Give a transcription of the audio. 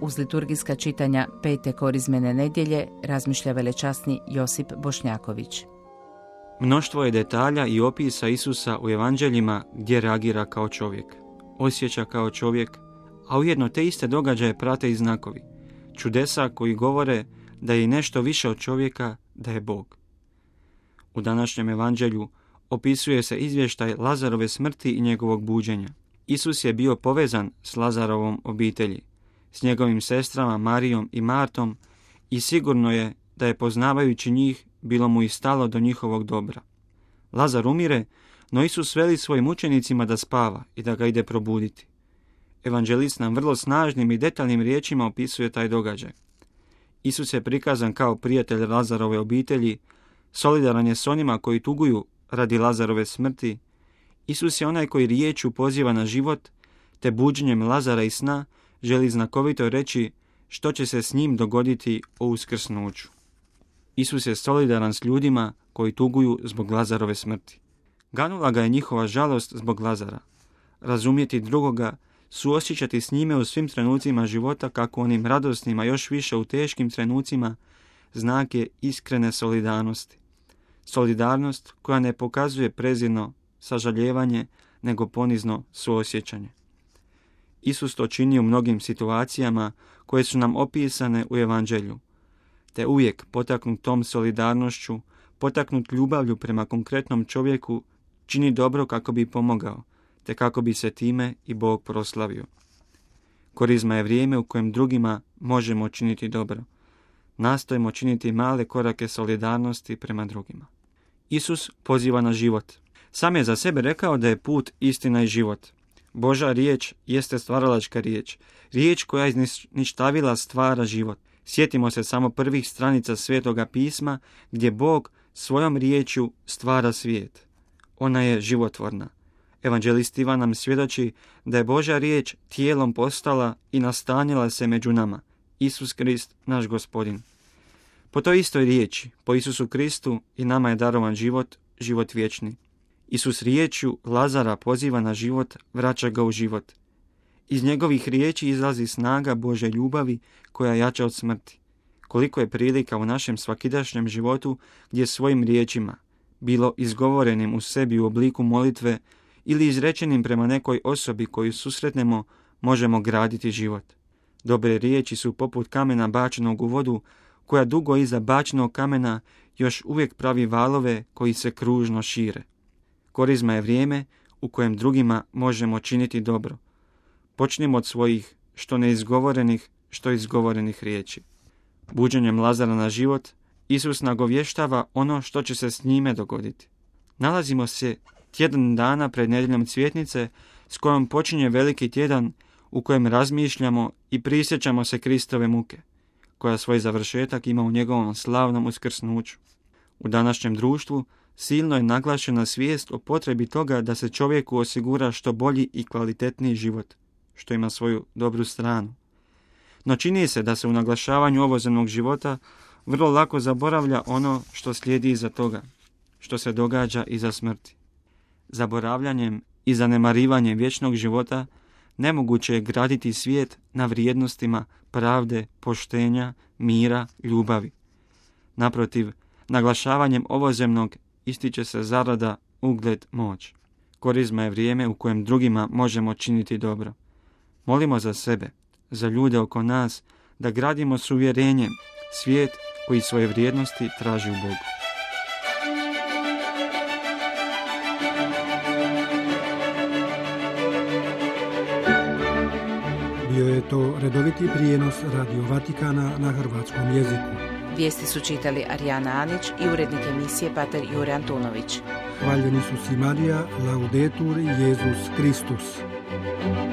uz liturgijska čitanja pete korizmene nedjelje razmišlja velečasni Josip Bošnjaković. Mnoštvo je detalja i opisa Isusa u evanđeljima gdje reagira kao čovjek, osjeća kao čovjek, a ujedno te iste događaje prate i znakovi, čudesa koji govore da je nešto više od čovjeka, da je Bog. U današnjem evanđelju opisuje se izvještaj Lazarove smrti i njegovog buđenja. Isus je bio povezan s Lazarovom obitelji, s njegovim sestrama Marijom i Martom i sigurno je da je poznavajući njih bilo mu i stalo do njihovog dobra. Lazar umire, no Isus veli svojim učenicima da spava i da ga ide probuditi. Evanđelist nam vrlo snažnim i detaljnim riječima opisuje taj događaj. Isus je prikazan kao prijatelj Lazarove obitelji, solidaran je s onima koji tuguju radi Lazarove smrti. Isus je onaj koji riječju poziva na život, te buđenjem Lazara iz sna želi znakovito reći što će se s njim dogoditi o uskrsnuću. Isus je solidaran s ljudima koji tuguju zbog Lazarove smrti. Ganula ga je njihova žalost zbog Lazara. Razumjeti drugoga, suosjećati s njime u svim trenucima života, kako onim radosnima još više u teškim trenucima, znak je iskrene solidarnosti. Solidarnost koja ne pokazuje prezirno sažaljevanje, nego ponizno suosjećanje. Isus to čini u mnogim situacijama koje su nam opisane u evanđelju, te uvijek potaknut tom solidarnošću, potaknut ljubavlju prema konkretnom čovjeku, čini dobro kako bi pomogao, te kako bi se time i Bog proslavio. Korizma je vrijeme u kojem drugima možemo činiti dobro. Nastojimo činiti male korake solidarnosti prema drugima. Isus poziva na život. Sam je za sebe rekao da je put, istina i život. Božja riječ jeste stvaralačka riječ. Riječ koja iz ništavila stvara život. Sjetimo se samo prvih stranica Svetoga pisma gdje Bog svojom riječju stvara svijet. Ona je životvorna. Evanđelist Ivan nam svjedoči da je Božja riječ tijelom postala i nastanila se među nama. Isus Krist, naš Gospodin. Po toj istoj riječi, po Isusu Kristu, i nama je darovan život, život vječni. Isus riječju Lazara poziva na život, vraća ga u život. Iz njegovih riječi izlazi snaga Božje ljubavi koja jača od smrti. Koliko je prilika u našem svakidašnjem životu gdje svojim riječima, bilo izgovorenim u sebi u obliku molitve ili izrečenim prema nekoj osobi koju susretnemo, možemo graditi život. Dobre riječi su poput kamena bačenog u vodu, koja dugo iza bačenog kamena još uvijek pravi valove koji se kružno šire. Korizma je vrijeme u kojem drugima možemo činiti dobro. Počnimo od svojih što neizgovorenih, što izgovorenih riječi. Buđenjem Lazara na život, Isus nagovještava ono što će se s njime dogoditi. Nalazimo se tjedan dana pred nedjeljom Cvjetnice, s kojom počinje veliki tjedan u kojem razmišljamo i prisjećamo se Kristove muke, koja svoj završetak ima u njegovom slavnom uskrsnuću. U današnjem društvu silno je naglašena svijest o potrebi toga da se čovjeku osigura što bolji i kvalitetniji život, što ima svoju dobru stranu. No čini se da se u naglašavanju ovozemnog života vrlo lako zaboravlja ono što slijedi iza toga, što se događa iza smrti. Zaboravljanjem i zanemarivanjem vječnog života nemoguće je graditi svijet na vrijednostima pravde, poštenja, mira, ljubavi. Naprotiv, naglašavanjem ovozemnog ističe se zarada, ugled, moć. Korizma je vrijeme u kojem drugima možemo činiti dobro. Molimo za sebe, za ljude oko nas, da gradimo s uvjerenjem svijet koji svoje vrijednosti traži u Bogu. Bio je to redoviti prijenos Radio Vatikana na hrvatskom jeziku. Vijesti su čitali Arijana Anić i urednik emisije pater Jure Antunović. Hvaljeni su si Marija, laudetur Jesus Kristus.